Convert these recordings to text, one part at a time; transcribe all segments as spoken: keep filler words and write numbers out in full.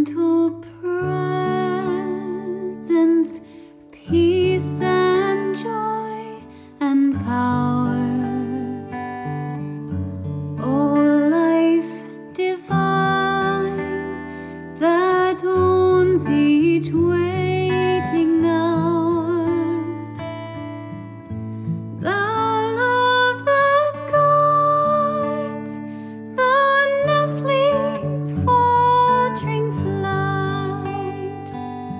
gentle presence, peace and joy and power. Oh, life divine that owns each waiting hour. Thou love that guides the nestling's faltering flight.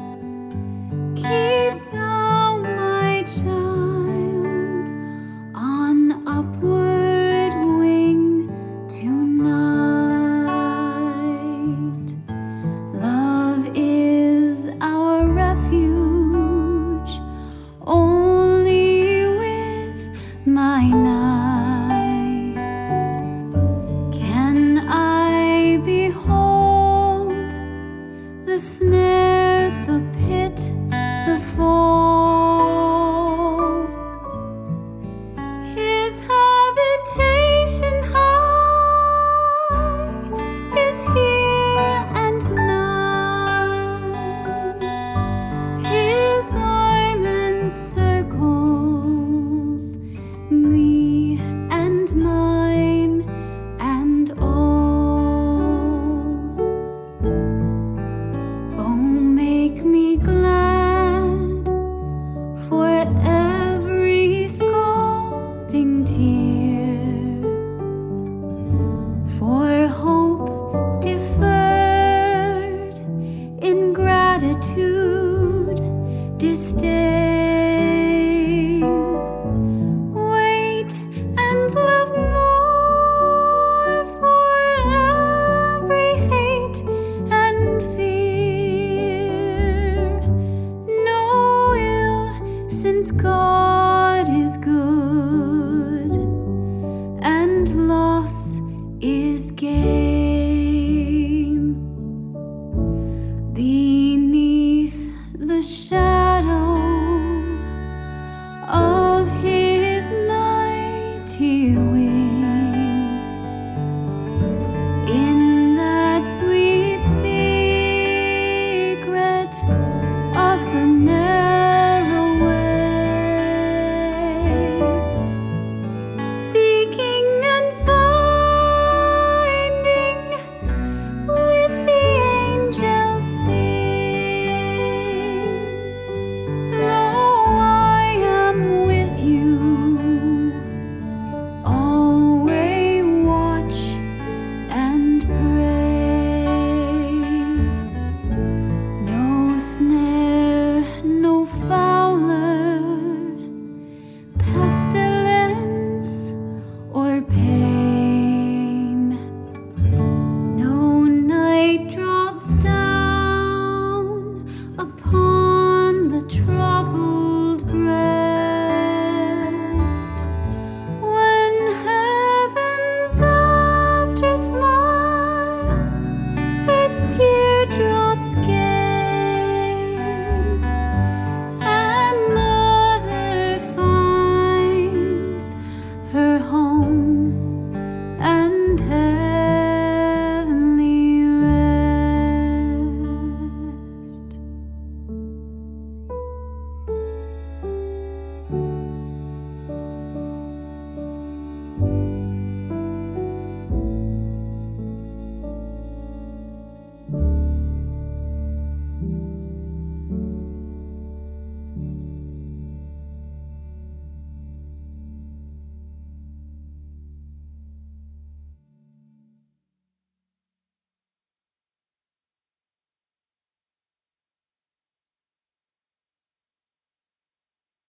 Keep thou my child on upward wing tonight. Love is our refuge, only with thine eye can I behold the snare, the pit, the fall. His habitation high is here and nigh. His arm encircles me and mine and all. Oh, make me glad for every scalding tear, for hope deferred, ingratitude, disdain. Wait and love more for every hate and fear. No ill, since God is good and loss is gain. Beneath the shadow